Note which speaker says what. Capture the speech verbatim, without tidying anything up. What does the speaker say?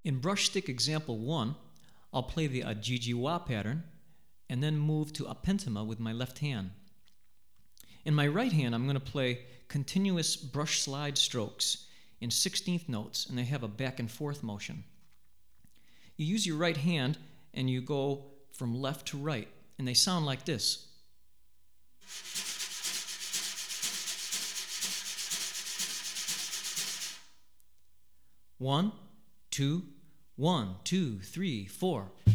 Speaker 1: In brush stick example one, I'll play the Ajijiwa pattern and then move to Apentama with my left hand. In my right hand, I'm going to play continuous brush slide strokes in sixteenth notes, and they have a back and forth motion. You use your right hand and you go from left to right, and they sound like this. One, two, one, two, three, four.